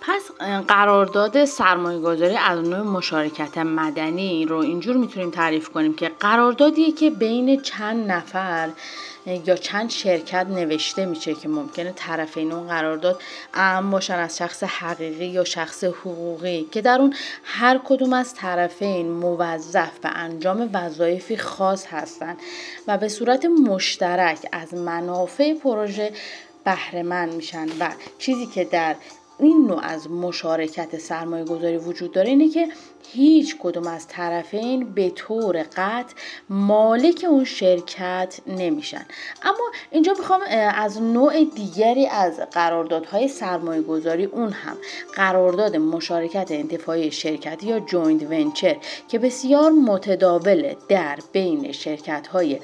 پس قرارداد سرمایه‌گذاری از نوع مشارکت مدنی رو اینجور میتونیم تعریف کنیم که قراردادیه که بین چند نفر یا چند شرکت نوشته میشه که ممکنه طرفین اون قرارداد اعم باشن از شخص حقیقی یا شخص حقوقی، که در اون هر کدوم از طرفین موظف به انجام وظایفی خاص هستن و به صورت مشترک از منافع پروژه بهره مند میشن. و چیزی که در این نوع از مشارکت سرمایه گذاری وجود داره اینه که هیچ کدوم از طرفین به طور قطع مالک اون شرکت نمیشن. اما اینجا میخوام از نوع دیگری از قراردادهای سرمایه گذاری، اون هم قرارداد مشارکت انتفاعی شرکتی یا جوینت ونچر که بسیار متداوله در بین شرکت‌های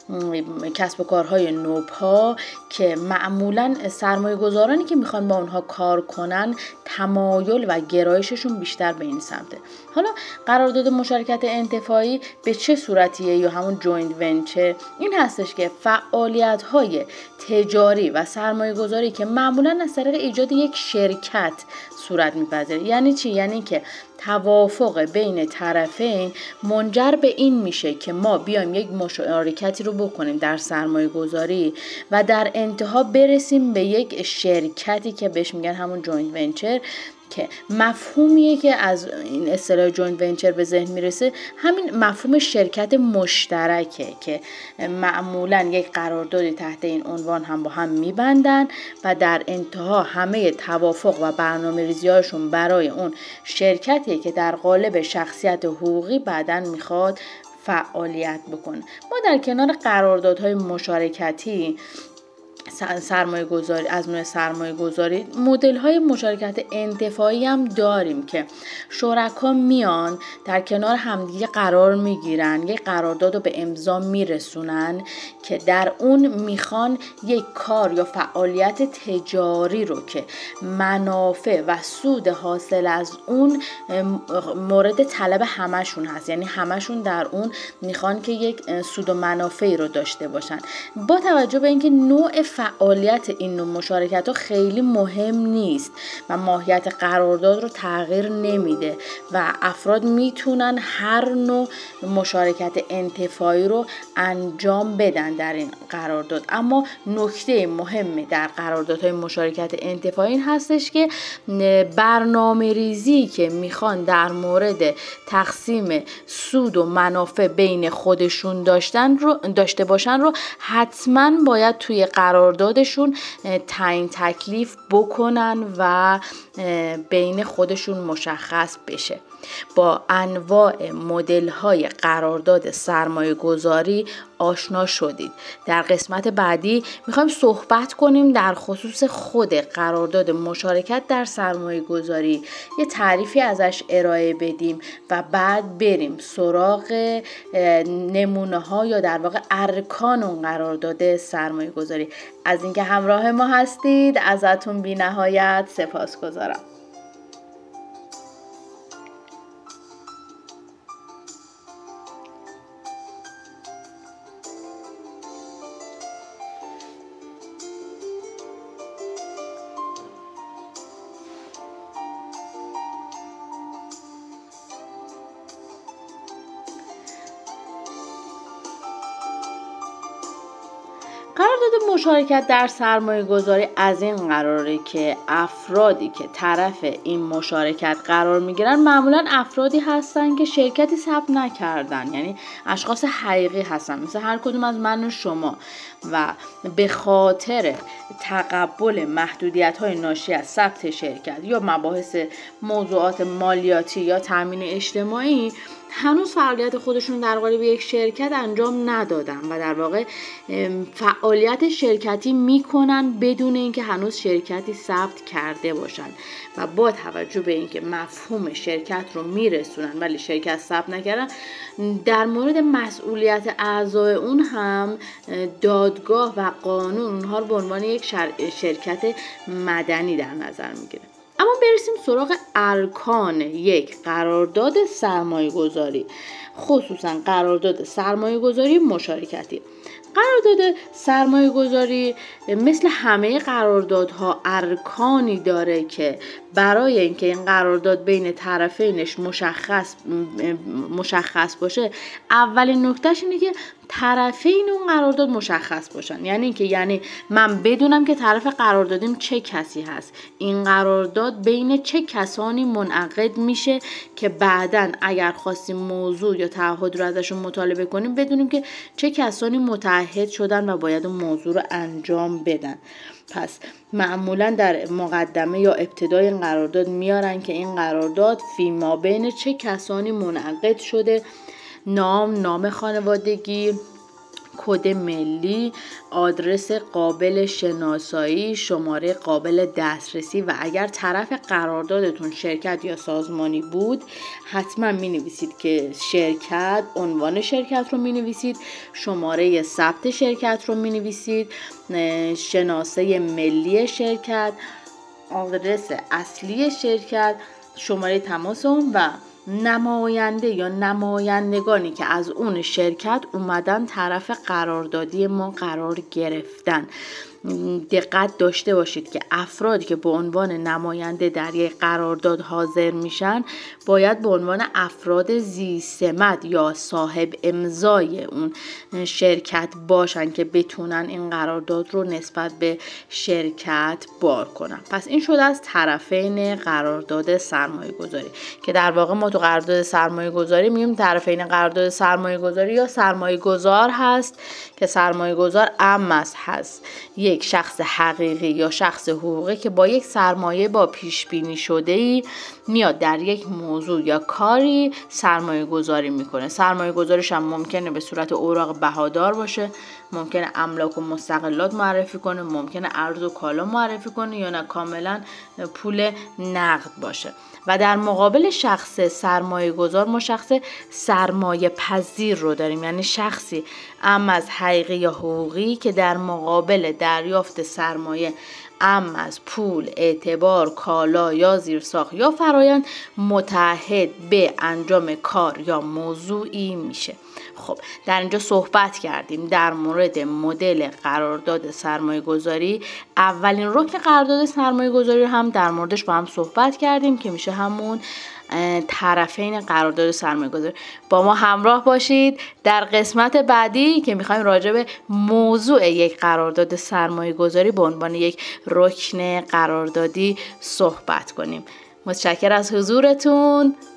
کسب و کارهای نوپا که معمولاً سرمایه گذارانی که میخوان با اونها کار کنن تمایل و گرایششون بیشتر به این سمته. حالا قرارداد مشارکت انتفاعی به چه صورتیه یا همون جوینت ونچر؟ این هستش که فعالیت‌های تجاری و سرمایه گذاری که معمولاً از طریق ایجاد یک شرکت صورت میپذیره. یعنی چی؟ یعنی که توافق بین طرفین منجر به این میشه که ما بیایم یک مشارکتی رو بکنیم در سرمایه گذاری و در انتها برسیم به یک شرکتی که بهش میگن همون جوینت ونچر، که مفهومیه که از این اصطلاح جوینت ونچر به ذهن میرسه همین مفهوم شرکت مشترکه که معمولاً یک قراردادی تحت این عنوان هم با هم میبندن و در انتها همه توافق و برنامه‌ریزی‌هاشون برای اون شرکتیه که در قالب شخصیت حقوقی بعداً میخواد فعالیت بکنه. ما در کنار قراردادهای مشارکتی سرمایه گذاری از نوع سرمایه گذاری مدل های مشارکت انتفاعی هم داریم که شرکا میان در کنار همدیگه قرار میگیرن، یک قرارداد رو به امضا میرسونن که در اون میخوان یک کار یا فعالیت تجاری رو که منافع و سود حاصل از اون مورد طلب همشون هست، یعنی همشون در اون میخوان که یک سود و منافعی رو داشته باشن. با توجه به اینکه نوع فعالیت این نوع مشارکت ها خیلی مهم نیست و ماهیت قرارداد رو تغییر نمیده و افراد میتونن هر نوع مشارکت انتفاعی رو انجام بدن در این قرارداد، اما نکته مهمی در قراردادهای مشارکت انتفاعی این هستش که برنامه ریزی که میخوان در مورد تقسیم سود و منافع بین خودشون داشته باشن رو حتما باید توی قراردادشون تعیین تکلیف بکنن و بین خودشون مشخص بشه. با انواع مدل‌های قرارداد سرمایه گذاری آشنا شدید. در قسمت بعدی میخوایم صحبت کنیم در خصوص خود قرارداد مشارکت در سرمایه گذاری، یه تعریفی ازش ارائه بدیم و بعد بریم سراغ نمونه ها یا در واقع ارکان اون قرارداد سرمایه گذاری. از اینکه همراه ما هستید ازتون بی نهایت سپاسگزارم. قرارداد مشارکت در سرمایه گذاری از این قراره که افرادی که طرف این مشارکت قرار میگیرن معمولا افرادی هستن که شرکتی ثبت نکردن، یعنی اشخاص حقیقی هستن مثل هر کدوم از من و شما، و به خاطر تقبل محدودیت‌های ناشی از ثبت شرکت یا مباحث موضوعات مالیاتی یا تامین اجتماعی هنوز فعالیت خودشون در قالب یک شرکت انجام ندادن و در واقع فعالیت شرکتی میکنن بدون اینکه هنوز شرکتی ثبت کرده باشن و با توجه به اینکه مفهوم شرکت رو میرسونن ولی شرکت ثبت نکردن، در مورد مسئولیت اعضای اون هم دادگاه و قانون اونها رو به عنوان یک شرکت مدنی در نظر میگیره. اما برسیم سراغ ارکان یک قرارداد سرمایه گذاری، خصوصا قرارداد سرمایه گذاری مشارکتی. قرارداد سرمایه گذاری مثل همه قراردادها ارکانی داره که برای اینکه این قرارداد بین طرفینش مشخص باشه، اولین نکتهش اینه که طرفین اون قرارداد مشخص باشن. یعنی من بدونم که طرف قراردادیم چه کسی هست، این قرارداد بین چه کسانی منعقد میشه که بعداً اگر خواستیم موضوع یا تعهد رو ازشون مطالبه کنیم بدونیم که چه کسانی متعهد شدن و باید اون موضوع رو انجام بدن. پس معمولا در مقدمه یا ابتدای این قرارداد میارن که این قرارداد فیما بین چه کسانی منعقد شده، نام خانوادگی، کد ملی، آدرس قابل شناسایی، شماره قابل دسترسی و اگر طرف قراردادتون شرکت یا سازمانی بود حتما می نویسید که شرکت، عنوان شرکت رو می نویسید، شماره ثبت شرکت رو می نویسید، شناسه ملی شرکت، آدرس اصلی شرکت، شماره تماس اون و نماینده یا نمایندگانی که از اون شرکت اومدن طرف قراردادی ما قرار گرفتن. دقت داشته باشید که افرادی که به عنوان نماینده در یک قرارداد حاضر میشن باید به عنوان افراد ذی سمت یا صاحب امضای اون شرکت باشن که بتونن این قرارداد رو نسبت به شرکت بار کنن. پس این شده از طرفین قرارداد سرمایه گذاری که در واقع ما تو قرارداد سرمایه گذاری میگیم طرفین قرارداد سرمایه گذاری یا سرمایه گذار هست که سرمایه گذار هست یک شخص حقیقی یا شخص حقوقی که با یک سرمایه با پیش بینی شده‌ای میاد در یک موضوع یا کاری سرمایه گذاری میکنه. سرمایه گذاریش هم ممکنه به صورت اوراق بهادار باشه، ممکنه املاک و مستقلات معرفی کنه، ممکنه ارز و کالا معرفی کنه یا نه کاملا پول نقد باشه. و در مقابل شخص سرمایه گذار ما شخص سرمایه پذیر رو داریم، یعنی شخصی از حقیقی یا حقوقی که در مقابل دریافت سرمایه از پول، اعتبار، کالا یا زیرساخت یا فرایند متعهد به انجام کار یا موضوعی میشه. خب در اینجا صحبت کردیم در مورد مدل قرارداد سرمایه گذاری. اولین رکن قرارداد سرمایه گذاری هم در موردش با هم صحبت کردیم که میشه همون طرفین قرارداد سرمایه گذاری. با ما همراه باشید در قسمت بعدی که میخوایم راجع به موضوع یک قرارداد سرمایه گذاری به عنوان یک رکن قراردادی صحبت کنیم. متشکرم از حضورتون.